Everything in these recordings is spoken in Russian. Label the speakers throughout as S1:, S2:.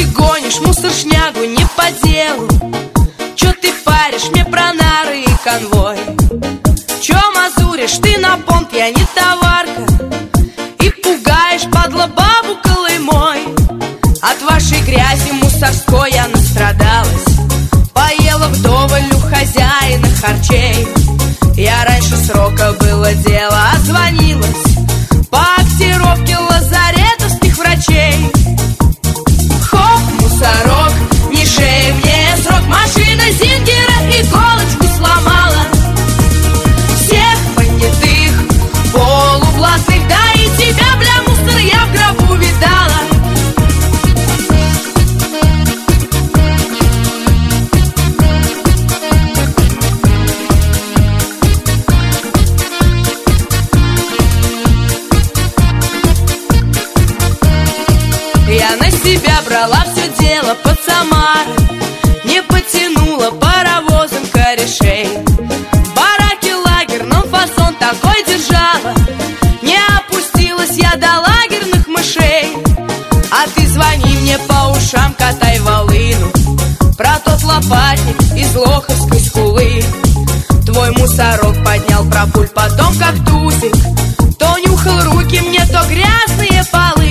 S1: ты гонишь мусор, шнягу не по делу? Чё ты паришь мне про нары и конвой? Чё мазуришь ты на понт, я не товарка, и пугаешь, падла, бабу Колымой? От вашей грязи мусорской я настрадалась, поела вдоволь у хозяина харчей. Я раньше срока было дело, отзвонилась по актировке лазаретовских врачей. Хоп, мусорок, не шей мне срок, машина Зингера иголочку сломала. Всех понятых, полублатных, да и тебя, бля, мусор, я в гробу видала. Я на себя брала все дело под Самарой, не потянула паровозом корешей. В бараке лагерном фасон такой держала, не опустилась я до лагерных мышей. А ты звони мне по ушам, катай волыну про тот лопатник из Лоховской скулы. Твой мусорок поднял пропуль, потом как тузик, то нюхал руки мне, то грязные полы.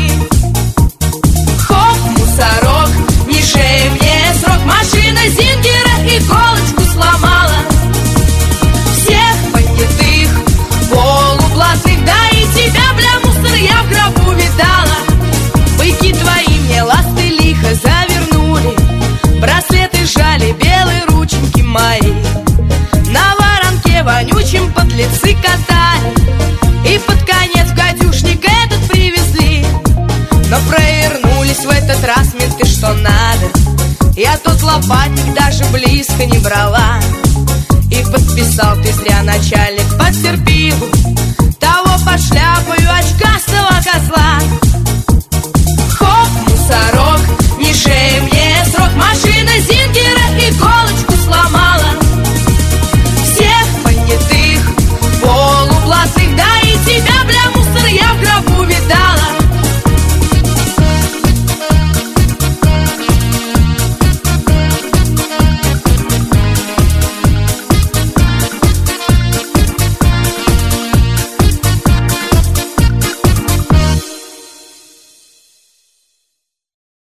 S1: Мусорок, не шей мне срок, машина Зингера иголочку сломала. Всех понятых, полублатных, да и тебя, бля, мусор, я в гробу видала. Быки твои мне ласты лихо завернули, браслеты жали, белые рученьки мои. На воронке вонючим подлецы катали, и под конец в гадюшник этот привезли. Но провернулись в этот раз менты, что надо. Я тот лопатник даже близко не брала. И подписал ты зря, начальник, потерпи.